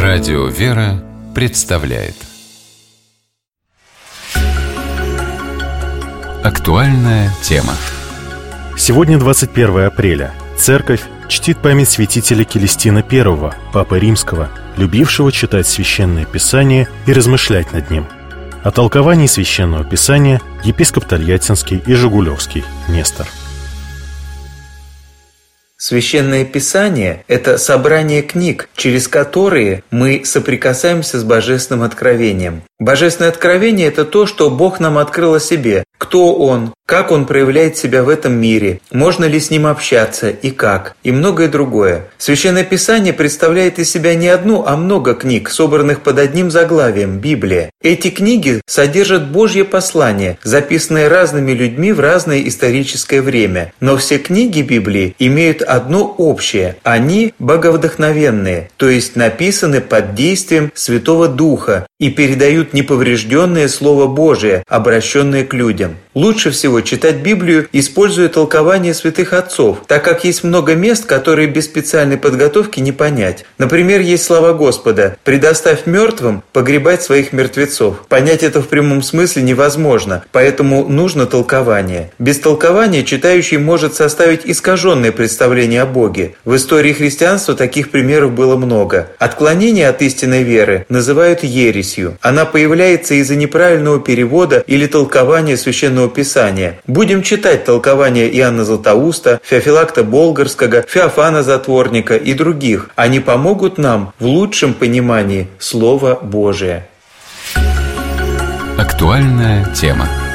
Радио «Вера» представляет актуальная тема. Сегодня 21 апреля. Церковь чтит память святителя Келестина I, Папы Римского, любившего читать Священное Писание и размышлять над ним. О толковании Священного Писания епископ Тольяттинский и Жигулевский Нестор. Священное Писание – это собрание книг, через которые мы соприкасаемся с Божественным откровением. Божественное откровение – это то, что Бог нам открыл о себе. Кто Он, как Он проявляет себя в этом мире, можно ли с Ним общаться и как, и многое другое. Священное Писание представляет из себя не одну, а много книг, собранных под одним заглавием – Библия. Эти книги содержат Божье послание, записанное разными людьми в разное историческое время. Но все книги Библии имеют одно общее – они боговдохновенные, то есть написаны под действием Святого Духа и передают неповрежденное Слово Божие, обращенное к людям. Лучше всего читать Библию, используя толкование святых отцов, так как есть много мест, которые без специальной подготовки не понять. Например, есть слова Господа «Предоставь мертвым погребать своих мертвецов». Понять это в прямом смысле невозможно, поэтому нужно толкование. Без толкования читающий может составить искаженное представление о Боге. В истории христианства таких примеров было много. Отклонение от истинной веры называют ересью. Она появляется из-за неправильного перевода или толкования Священного Писания. Будем читать толкования Иоанна Златоуста, Феофилакта Болгарского, Феофана Затворника и других. Они помогут нам в лучшем понимании Слова Божия. Актуальная тема.